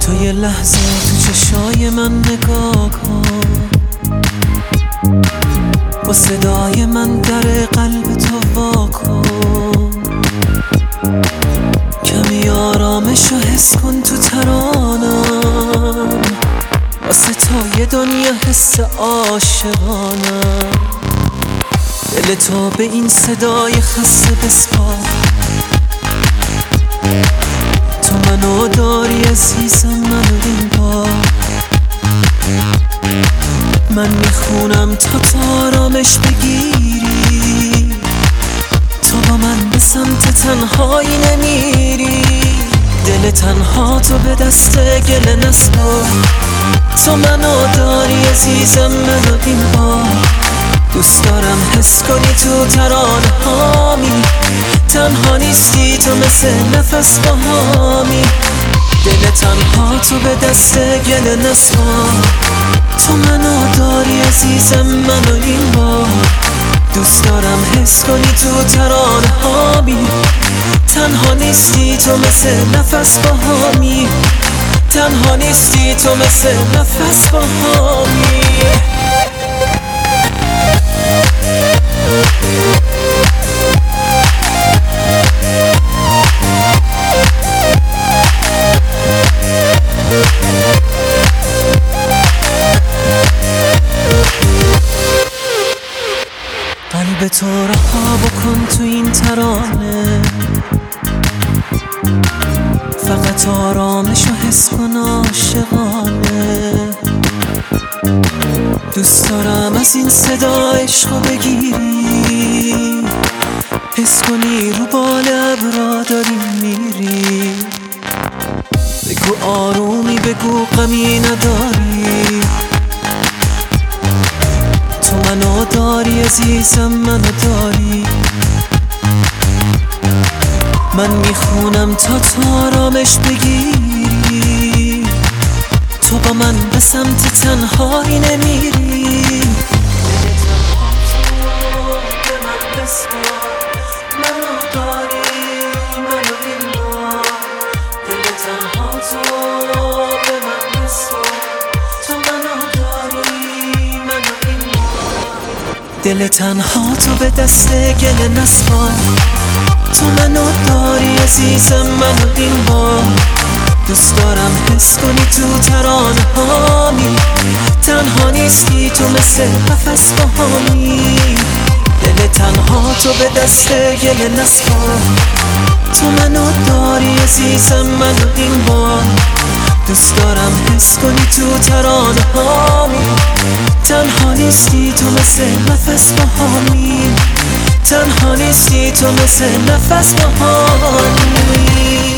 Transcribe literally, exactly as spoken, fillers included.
تو یه لحظه تو چشای من نگاه کن، با صدای من در قلب تو وا کن. کمی آرامش رو حس کن تو ترانم، واسه تا یه دنیا حس عاشقانم. دل تو به این صدای خسته بسپار، تو منو داری عزیزم، منو این بار. من میخونم تا تو آرامش بگیری، تو با من به سمت تنهایی نمیری. دل تنها تو به دست گله نسپار، تو منو داری عزیزم، منو این بار. دوست دارم حس کنی تو ترانه هامی، تنها نیستی تو مثل نفس باهامی. دل تنها تو به دست گله نسپار، تو منو داری عزیزم، منو این بار. دوست دارم حس کنی تو ترانه هامی، تنها نیستی تو مثل نفس باهامی. تنها نیستی تو مثل نفس باهامی. قلب تو رها بکن تو این ترانه، فقط آرامش و حس کن عاشقانه. دوست دارم از این صدا عشقو بگیری، حس کنی رو بال ابرا داری میری. بگو آرومی، بگو غمی نداری، تو منو داری عزیزم، منو داری. من میخونم تا تو آرامش بگیری، تو با من به سمت تنهایی نمیری. منو داری، منو این بار. دل تنها تو به من بسپار، تو منو داری، منو این بار. دل تنها تو به دست گله نسپار، تو منو داری عزیزم، منو این بار. دوست دارم حس کنی تو ترانه هامی، تنها نیستی تو مثل نفس باهامی. دل تنها تو به دست گله نسپار، تو منو داری عزیزم، منو این بار. دوست دارم حس کنی تو ترانه هامی، تنها نیستی تو مثل نفس باهامی. تنها نیستی تو مثل نفس باهامی.